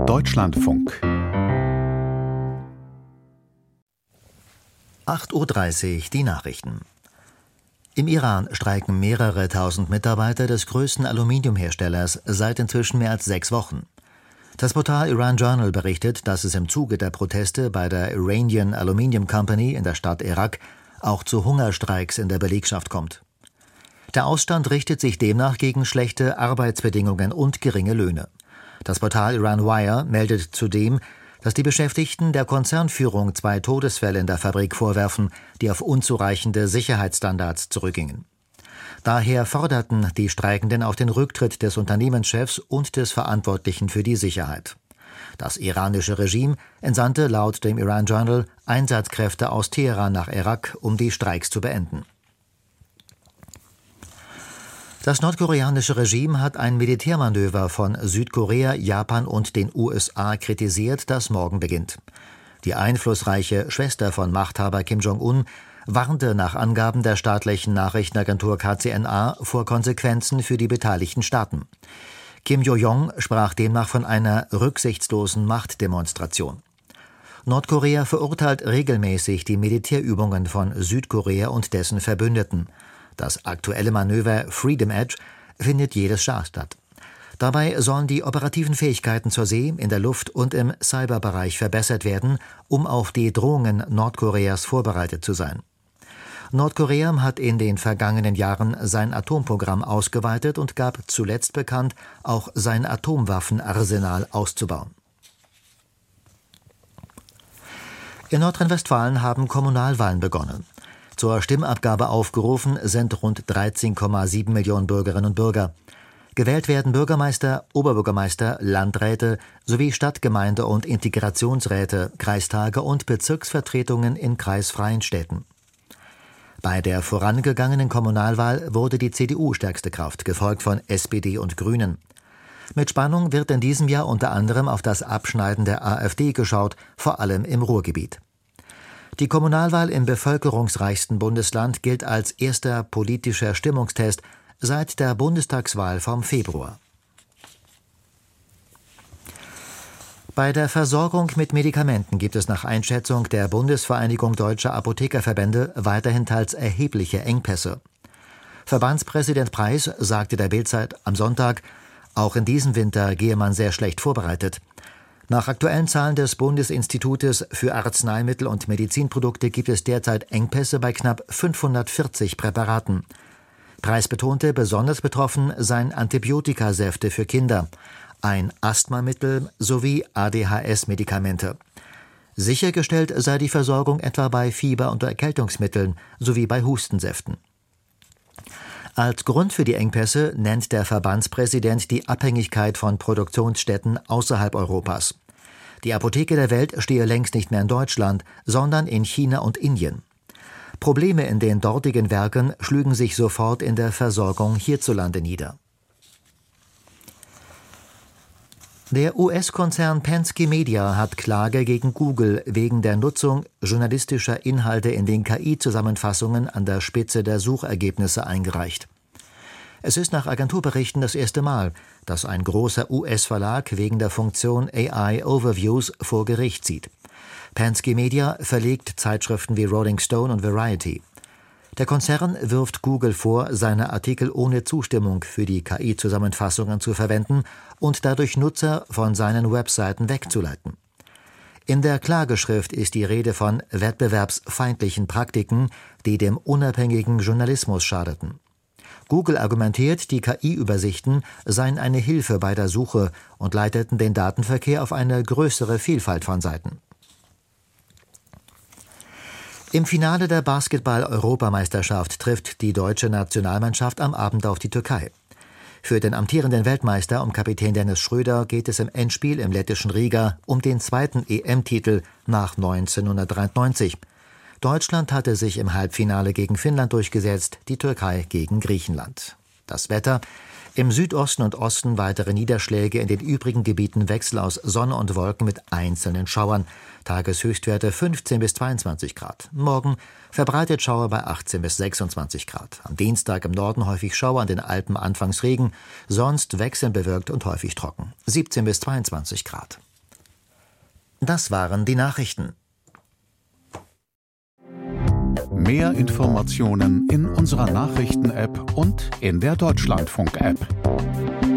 Deutschlandfunk 8:30 Uhr die Nachrichten. Im Iran streiken mehrere tausend Mitarbeiter des größten Aluminiumherstellers seit inzwischen mehr als 6 Wochen. Das Portal Iran Journal berichtet, dass es im Zuge der Proteste bei der Iranian Aluminium Company in der Stadt Arak auch zu Hungerstreiks in der Belegschaft kommt. Der Ausstand richtet sich demnach gegen schlechte Arbeitsbedingungen und geringe Löhne. Das Portal Iran Wire meldet zudem, dass die Beschäftigten der Konzernführung 2 Todesfälle in der Fabrik vorwerfen, die auf unzureichende Sicherheitsstandards zurückgingen. Daher forderten die Streikenden auch den Rücktritt des Unternehmenschefs und des Verantwortlichen für die Sicherheit. Das iranische Regime entsandte laut dem Iran Journal Einsatzkräfte aus Teheran nach Irak, um die Streiks zu beenden. Das nordkoreanische Regime hat ein Militärmanöver von Südkorea, Japan und den USA kritisiert, das morgen beginnt. Die einflussreiche Schwester von Machthaber Kim Jong-un warnte nach Angaben der staatlichen Nachrichtenagentur KCNA vor Konsequenzen für die beteiligten Staaten. Kim Jo-jong sprach demnach von einer rücksichtslosen Machtdemonstration. Nordkorea verurteilt regelmäßig die Militärübungen von Südkorea und dessen Verbündeten. Das aktuelle Manöver Freedom Edge findet jedes Jahr statt. Dabei sollen die operativen Fähigkeiten zur See, in der Luft und im Cyberbereich verbessert werden, um auf die Drohungen Nordkoreas vorbereitet zu sein. Nordkorea hat in den vergangenen Jahren sein Atomprogramm ausgeweitet und gab zuletzt bekannt, auch sein Atomwaffenarsenal auszubauen. In Nordrhein-Westfalen haben Kommunalwahlen begonnen. Zur Stimmabgabe aufgerufen sind rund 13,7 Millionen Bürgerinnen und Bürger. Gewählt werden Bürgermeister, Oberbürgermeister, Landräte sowie Stadt-, Gemeinde- und Integrationsräte, Kreistage und Bezirksvertretungen in kreisfreien Städten. Bei der vorangegangenen Kommunalwahl wurde die CDU stärkste Kraft, gefolgt von SPD und Grünen. Mit Spannung wird in diesem Jahr unter anderem auf das Abschneiden der AfD geschaut, vor allem im Ruhrgebiet. Die Kommunalwahl im bevölkerungsreichsten Bundesland gilt als erster politischer Stimmungstest seit der Bundestagswahl vom Februar. Bei der Versorgung mit Medikamenten gibt es nach Einschätzung der Bundesvereinigung Deutscher Apothekerverbände weiterhin teils erhebliche Engpässe. Verbandspräsident Preis sagte der Bild-Zeit am Sonntag, auch in diesem Winter gehe man sehr schlecht vorbereitet. Nach aktuellen Zahlen des Bundesinstitutes für Arzneimittel und Medizinprodukte gibt es derzeit Engpässe bei knapp 540 Präparaten. Preis betonte, besonders betroffen seien Antibiotikasäfte für Kinder, ein Asthmamittel sowie ADHS-Medikamente. Sichergestellt sei die Versorgung etwa bei Fieber- und Erkältungsmitteln sowie bei Hustensäften. Als Grund für die Engpässe nennt der Verbandspräsident die Abhängigkeit von Produktionsstätten außerhalb Europas. Die Apotheke der Welt stehe längst nicht mehr in Deutschland, sondern in China und Indien. Probleme in den dortigen Werken schlügen sich sofort in der Versorgung hierzulande nieder. Der US-Konzern Penske Media hat Klage gegen Google wegen der Nutzung journalistischer Inhalte in den KI-Zusammenfassungen an der Spitze der Suchergebnisse eingereicht. Es ist nach Agenturberichten das erste Mal, dass ein großer US-Verlag wegen der Funktion AI-Overviews vor Gericht zieht. Penske Media verlegt Zeitschriften wie Rolling Stone und Variety. Der Konzern wirft Google vor, seine Artikel ohne Zustimmung für die KI-Zusammenfassungen zu verwenden und dadurch Nutzer von seinen Webseiten wegzuleiten. In der Klageschrift ist die Rede von wettbewerbsfeindlichen Praktiken, die dem unabhängigen Journalismus schadeten. Google argumentiert, die KI-Übersichten seien eine Hilfe bei der Suche und leiteten den Datenverkehr auf eine größere Vielfalt von Seiten. Im Finale der Basketball-Europameisterschaft trifft die deutsche Nationalmannschaft am Abend auf die Türkei. Für den amtierenden Weltmeister um Kapitän Dennis Schröder geht es im Endspiel im lettischen Riga um den 2. EM-Titel nach 1993. Deutschland hatte sich im Halbfinale gegen Finnland durchgesetzt, die Türkei gegen Griechenland. Das Wetter: im Südosten und Osten weitere Niederschläge, in den übrigen Gebieten Wechsel aus Sonne und Wolken mit einzelnen Schauern. Tageshöchstwerte 15 bis 22 Grad. Morgen verbreitet Schauer bei 18 bis 26 Grad. Am Dienstag im Norden häufig Schauer, an den Alpen anfangs Regen, sonst wechselnd bewölkt und häufig trocken. 17 bis 22 Grad. Das waren die Nachrichten. Mehr Informationen in unserer Nachrichten-App und in der Deutschlandfunk-App.